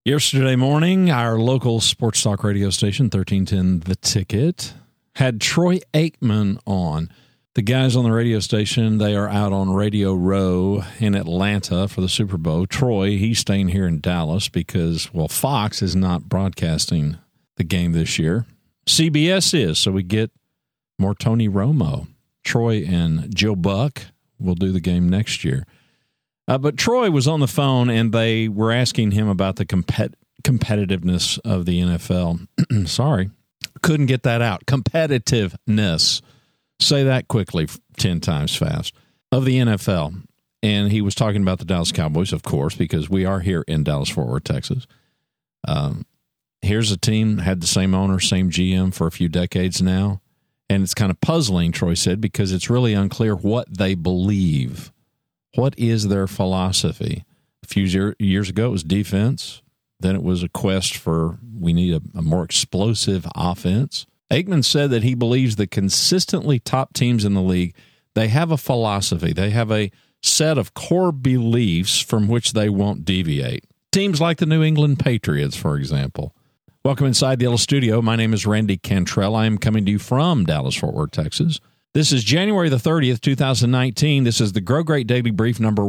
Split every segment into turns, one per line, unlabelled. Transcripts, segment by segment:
Yesterday morning, our local sports talk radio station, 1310 The Ticket, had Troy Aikman on. The guys on the radio station, they are out on Radio Row in Atlanta for the Super Bowl. Troy, he's staying here in Dallas because, well, Fox is not broadcasting the game this year. CBS is, so we get more Tony Romo. Troy and Joe Buck will do the game next year. But Troy was on the phone, and they were asking him about the competitiveness of the NFL. Sorry, couldn't get that out. Competitiveness. Say that quickly 10 times fast. Of the NFL. And he was talking about the Dallas Cowboys, of course, because we are here in Dallas-Fort Worth, Texas. Here's a team that had the same owner, same GM for a few decades now. And it's kind of puzzling, Troy said, because it's really unclear what they believe. What is their philosophy? A few years ago, it was defense. Then it was a quest for we need a more explosive offense. Aikman said that he believes the consistently top teams in the league, they have a philosophy. They have a set of core beliefs from which they won't deviate. Teams like the New England Patriots, for example. Welcome inside the Yellow Studio. My name is Randy Cantrell. I am coming to you from Dallas-Fort Worth, Texas. This is January the 30th, 2019. This is the Grow Great Daily Brief number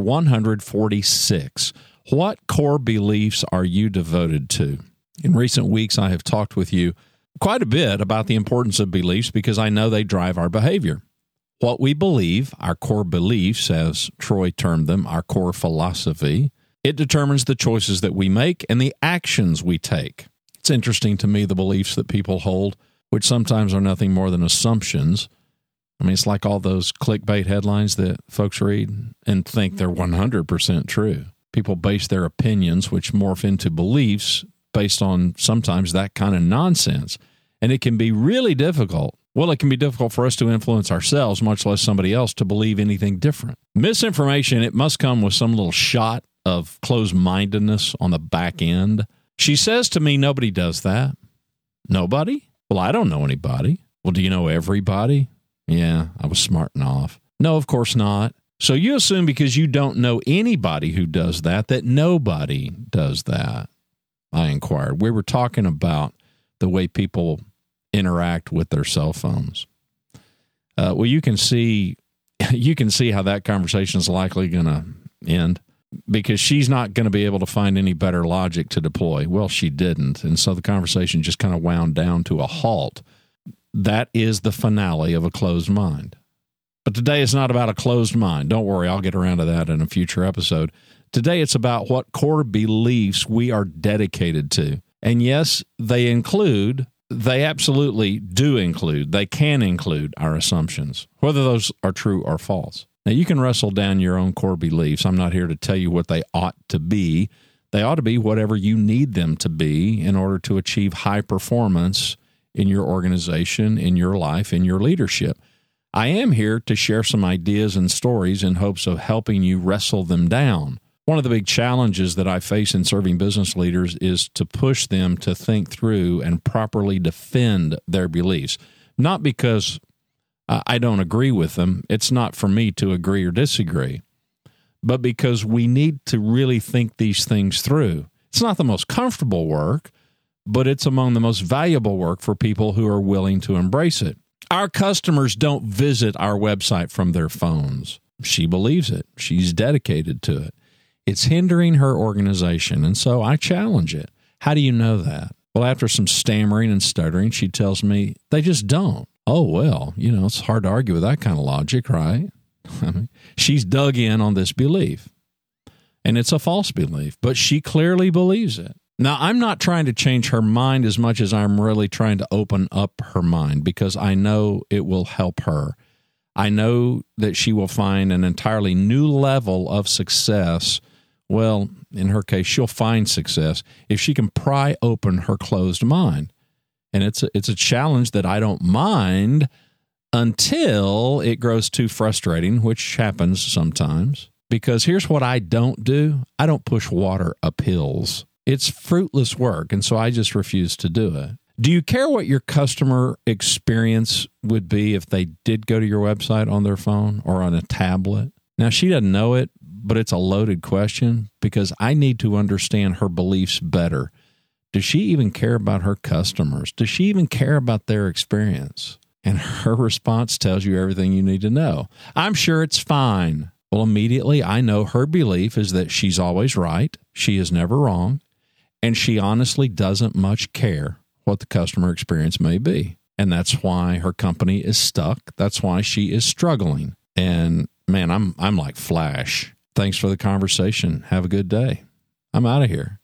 146. What core beliefs are you devoted to? In recent weeks, I have talked with you quite a bit about the importance of beliefs because I know they drive our behavior. What we believe, our core beliefs, as Troy termed them, our core philosophy, it determines the choices that we make and the actions we take. It's interesting to me the beliefs that people hold, which sometimes are nothing more than assumptions. I mean, it's like all those clickbait headlines that folks read and think they're 100% true. People base their opinions, which morph into beliefs, based on sometimes that kind of nonsense. And it can be really difficult. Well, it can be difficult for us to influence ourselves, much less somebody else, to believe anything different. Misinformation, it must come with some little shot of closed-mindedness on the back end. She says to me, nobody does that. Nobody? Well, I don't know anybody. Well, do you know everybody? Yeah, I was smarting off. No, of course not. So you assume because you don't know anybody who does that, that nobody does that. I inquired. We were talking about the way people interact with their cell phones. Well, you can see how that conversation is likely going to end because she's not going to be able to find any better logic to deploy. Well, she didn't. And so the conversation just kind of wound down to a halt. That is the finale of a closed mind. But today is not about a closed mind. Don't worry, I'll get around to that in a future episode. Today it's about what core beliefs we are dedicated to. And yes, they absolutely do include, they can include our assumptions, whether those are true or false. Now, you can wrestle down your own core beliefs. I'm not here to tell you what they ought to be. They ought to be whatever you need them to be in order to achieve high performance in your organization, in your life, in your leadership. I am here to share some ideas and stories in hopes of helping you wrestle them down. One of the big challenges that I face in serving business leaders is to push them to think through and properly defend their beliefs. Not because I don't agree with them. It's not for me to agree or disagree. But because we need to really think these things through. It's not the most comfortable work, but it's among the most valuable work for people who are willing to embrace it. Our customers don't visit our website from their phones. She believes it. She's dedicated to it. It's hindering her organization, and so I challenge it. How do you know that? Well, after some stammering and stuttering, she tells me they just don't. Oh, well, it's hard to argue with that kind of logic, right? I mean, she's dug in on this belief, and it's a false belief, but she clearly believes it. Now, I'm not trying to change her mind as much as I'm really trying to open up her mind because I know it will help her. I know that she will find an entirely new level of success. Well, in her case, she'll find success if she can pry open her closed mind. And it's a challenge that I don't mind until it grows too frustrating, which happens sometimes. Because here's what I don't do. I don't push water up hills. It's fruitless work, and so I just refuse to do it. Do you care what your customer experience would be if they did go to your website on their phone or on a tablet? Now, she doesn't know it, but it's a loaded question because I need to understand her beliefs better. Does she even care about her customers? Does she even care about their experience? And her response tells you everything you need to know. I'm sure it's fine. Well, immediately I know her belief is that she's always right. She is never wrong. And she honestly doesn't much care what the customer experience may be. And that's why her company is stuck. That's why she is struggling. And man, I'm like Flash. Thanks for the conversation. Have a good day. I'm out of here.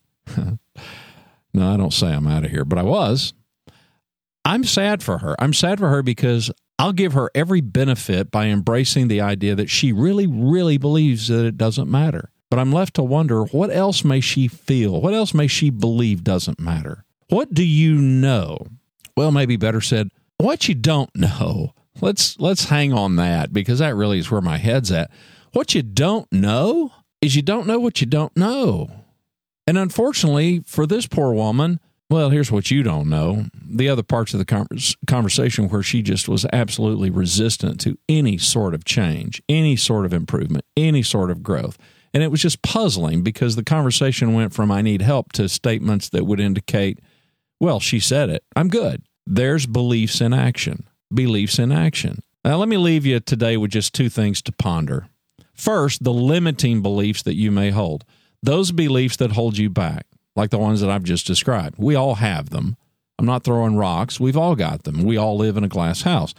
No, I don't say I'm out of here, but I was. I'm sad for her. I'm sad for her because I'll give her every benefit by embracing the idea that she really, really believes that it doesn't matter. But I'm left to wonder, what else may she feel? What else may she believe doesn't matter? What do you know? Well, maybe better said, what you don't know. Let's hang on that because that really is where my head's at. What you don't know is you don't know what you don't know. And unfortunately for this poor woman, well, here's what you don't know. The other parts of the conversation where she just was absolutely resistant to any sort of change, any sort of improvement, any sort of growth. And it was just puzzling because the conversation went from I need help to statements that would indicate, well, she said it. I'm good. There's beliefs in action. Beliefs in action. Now, let me leave you today with just two things to ponder. First, the limiting beliefs that you may hold. Those beliefs that hold you back, like the ones that I've just described. We all have them. I'm not throwing rocks. We've all got them. We all live in a glass house.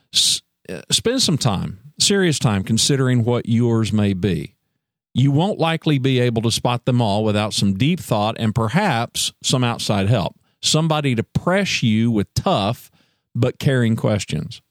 Spend some time, serious time, considering what yours may be. You won't likely be able to spot them all without some deep thought and perhaps some outside help. Somebody to press you with tough but caring questions.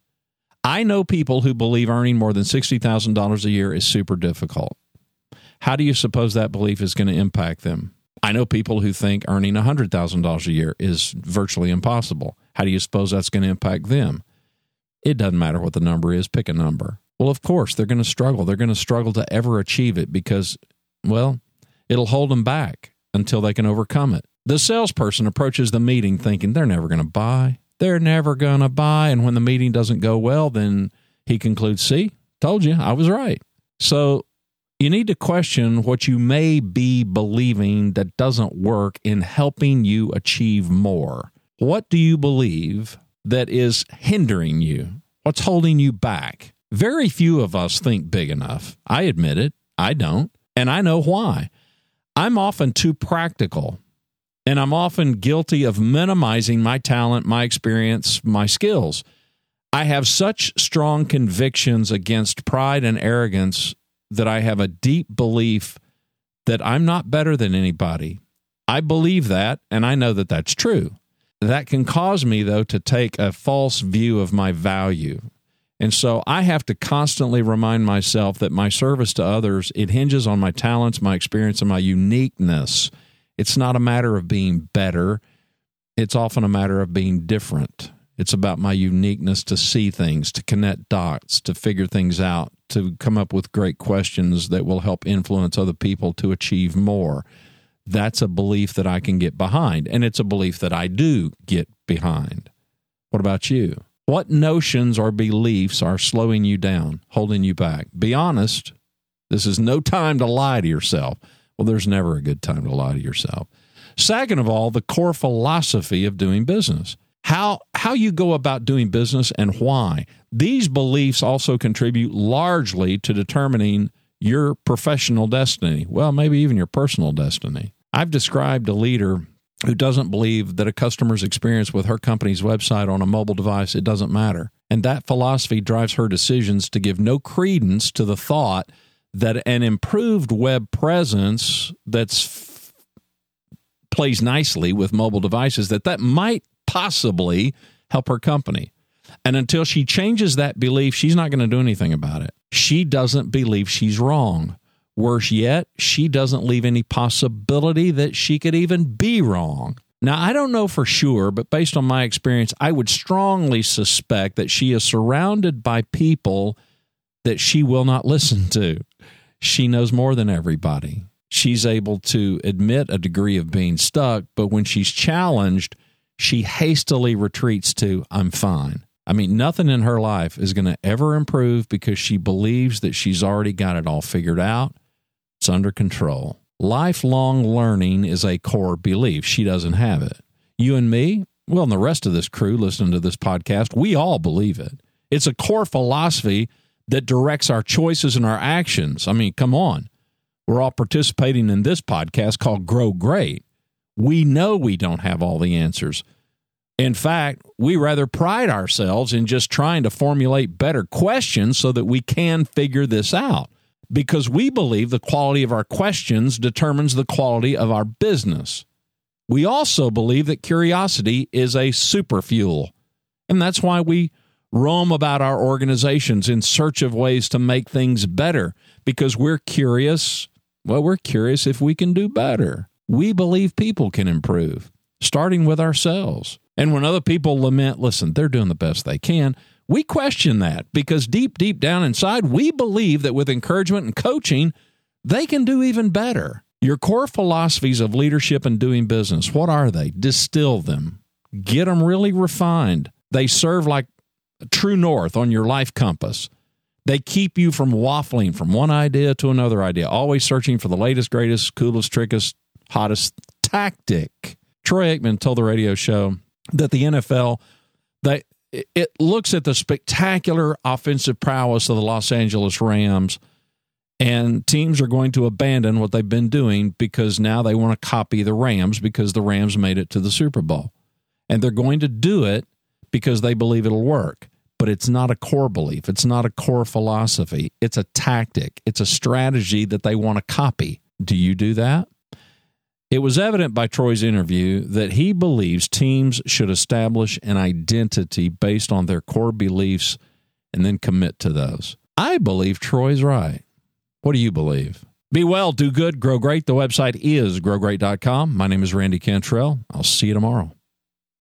I know people who believe earning more than $60,000 a year is super difficult. How do you suppose that belief is going to impact them? I know people who think earning $100,000 a year is virtually impossible. How do you suppose that's going to impact them? It doesn't matter what the number is. Pick a number. Well, of course, they're going to struggle. They're going to struggle to ever achieve it because, well, it'll hold them back until they can overcome it. The salesperson approaches the meeting thinking they're never going to buy. They're never going to buy. And when the meeting doesn't go well, then he concludes, see, told you, I was right. So you need to question what you may be believing that doesn't work in helping you achieve more. What do you believe that is hindering you? What's holding you back? Very few of us think big enough. I admit it. I don't. And I know why. I'm often too practical. And I'm often guilty of minimizing my talent, my experience, my skills. I have such strong convictions against pride and arrogance that I have a deep belief that I'm not better than anybody. I believe that, and I know that that's true. That can cause me, though, to take a false view of my value. And so I have to constantly remind myself that my service to others, it hinges on my talents, my experience, and my uniqueness. It's not a matter of being better. It's often a matter of being different. It's about my uniqueness to see things, to connect dots, to figure things out, to come up with great questions that will help influence other people to achieve more. That's a belief that I can get behind, and it's a belief that I do get behind. What about you? What notions or beliefs are slowing you down, holding you back? Be honest. This is no time to lie to yourself. Well, there's never a good time to lie to yourself. Second of all, the core philosophy of doing business. How you go about doing business and why. These beliefs also contribute largely to determining your professional destiny. Well, maybe even your personal destiny. I've described a leader who doesn't believe that a customer's experience with her company's website on a mobile device, it doesn't matter. And that philosophy drives her decisions to give no credence to the thought that an improved web presence that's plays nicely with mobile devices, that might possibly help her company. And until she changes that belief, she's not going to do anything about it. She doesn't believe she's wrong. Worse yet, she doesn't leave any possibility that she could even be wrong. Now, I don't know for sure, but based on my experience, I would strongly suspect that she is surrounded by people that she will not listen to. She knows more than everybody. She's able to admit a degree of being stuck, but when she's challenged, she hastily retreats to, I'm fine. I mean, nothing in her life is going to ever improve because she believes that she's already got it all figured out. It's under control. Lifelong learning is a core belief. She doesn't have it. You and me, well, and the rest of this crew listening to this podcast, we all believe it. It's a core philosophy that directs our choices and our actions. I mean, come on. We're all participating in this podcast called Grow Great. We know we don't have all the answers. In fact, we rather pride ourselves in just trying to formulate better questions so that we can figure this out, because we believe the quality of our questions determines the quality of our business. We also believe that curiosity is a super fuel, and that's why we roam about our organizations in search of ways to make things better, because we're curious. Well, we're curious if we can do better. We believe people can improve, starting with ourselves. And when other people lament, listen, they're doing the best they can, we question that, because deep down inside, we believe that with encouragement and coaching, they can do even better. Your core philosophies of leadership and doing business, what are they? Distill them. Get them really refined. They serve like true north on your life compass. They keep you from waffling from one idea to another idea, always searching for the latest, greatest, coolest, trickest, hottest tactic. Troy Aikman told the radio show that the NFL, it looks at the spectacular offensive prowess of the Los Angeles Rams, and teams are going to abandon what they've been doing because now they want to copy the Rams because the Rams made it to the Super Bowl. And they're going to do it because they believe it'll work. But it's not a core belief. It's not a core philosophy. It's a tactic. It's a strategy that they want to copy. Do you do that? It was evident by Troy's interview that he believes teams should establish an identity based on their core beliefs and then commit to those. I believe Troy's right. What do you believe? Be well, do good, grow great. The website is growgreat.com. My name is Randy Cantrell. I'll see you tomorrow.